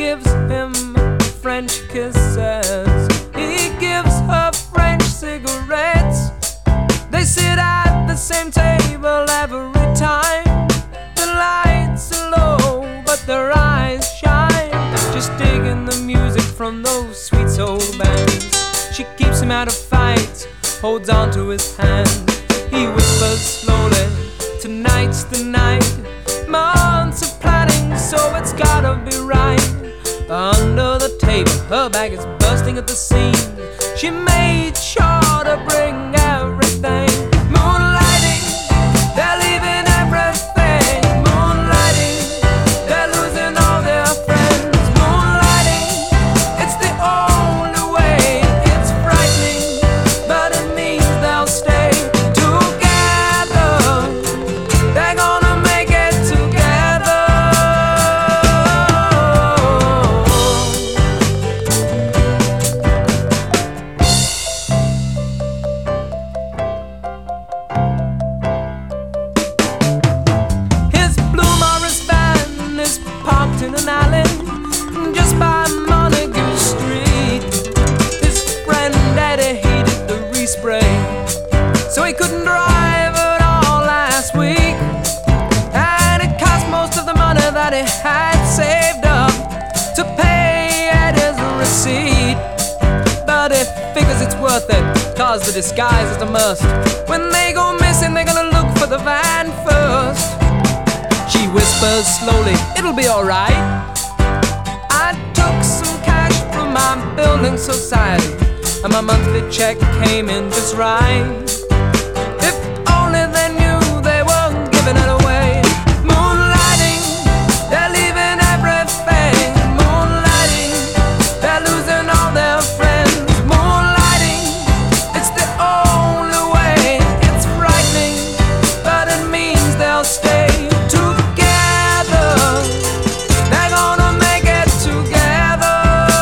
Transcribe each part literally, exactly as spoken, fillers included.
gives him French kisses. He gives her French cigarettes. They sit at the same table every time. The lights are low, but their eyes shine, just digging the music from those sweet soul bands. She keeps him out of fights, holds on to his hand. He whispers slowly, tonight's the night. Months of planning, so it's gotta be right. Under the table, her bag is bursting at the seams. She made sure to bring everything. Moonlighting, they're leaving everything. Moonlighting, they're losing all their friends. Moonlighting, it's the only way. It's frightening, but it means they'll stay together. They're gonna make it together. His Blue Morris van is parked in an alley just by Montague Street. His friend Eddie hated the respray, so he couldn't drive at all last week. And it cost most of the money that he had saved up to pay Eddie's receipt. But he figures it's worth it, cause the disguise is a must. When they go missing, they're gonna look for the van first. She whispers slowly, it'll be alright. I took some cash from my building society, and my monthly check came in just right. If only they knew they weren't giving it away. Moonlighting, they're leaving everything. Moonlighting, they're losing all their friends. Moonlighting, it's the only way. It's frightening, but it means they'll stay together. They're gonna make it together.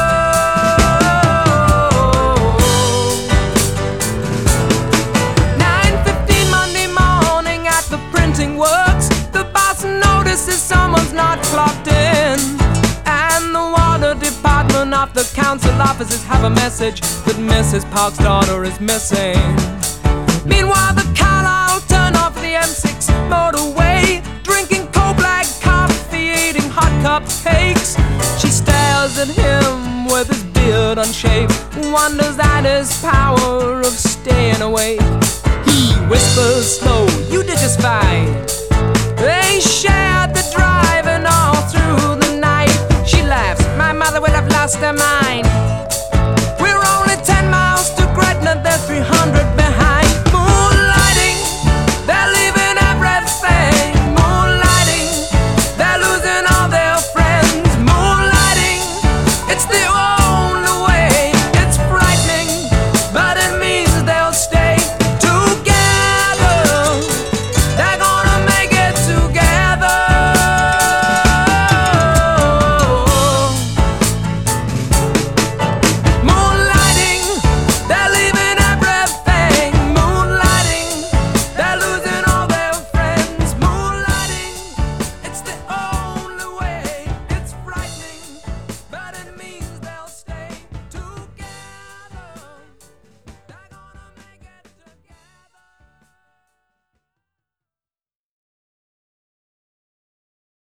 nine fifteen Monday morning at the printing works. The boss notices someone's not clocked in, and the water department of the council offices have a message that Missus Park's daughter is missing. Meanwhile, the Carlisle turn off the M six motorway, drinking cold black coffee, eating hot cupcakes. She stares at him with his beard unshaved, wonders at his power of staying awake. He whispers slow, you did just fine. They shared the drive and all through the night. She laughs, my mother will have lost her mind.